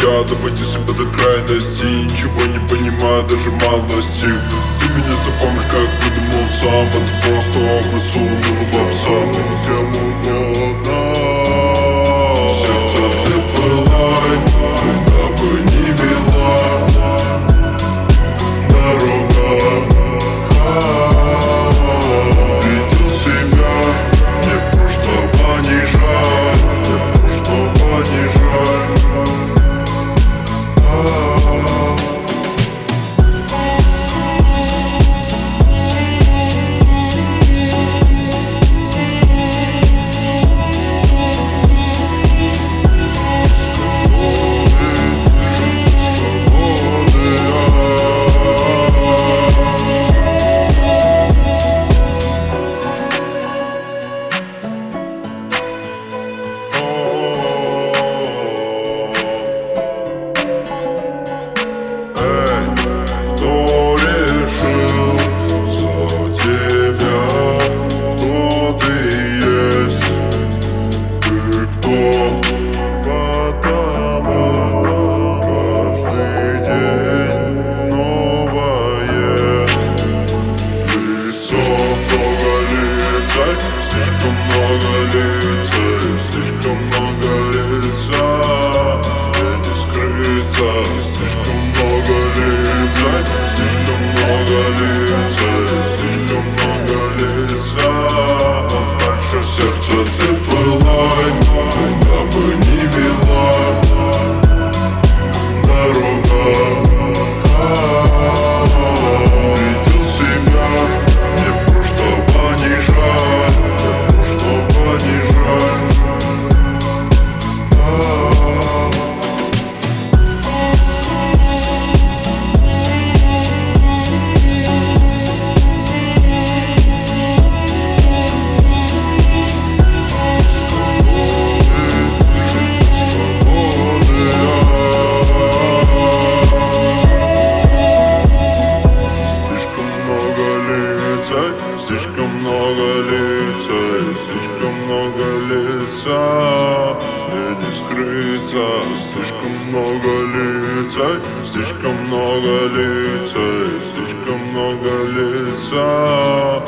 я доводил себя до крайности. Ничего не понимаю, даже малости. Ты меня запомнишь, как придумал сам. Это просто образ умного пса. Кем угодно. Сердце ты пылай, куда бы ни вела дорога. Видел себя, мне прошлого не жаль, мне прошлого не жаль. Слишком много лица, слишком много лица, мне не скрыться. Слишком много лица, слишком много лица, слишком много лица. А дальше сердце ты пылай, куда бы ни вела дорога. Видел себя, мне прошлого не жаль. Слишком много лица, слишком много лица, мне не скрыться. Слишком много лица, слишком много лица, слишком много лица.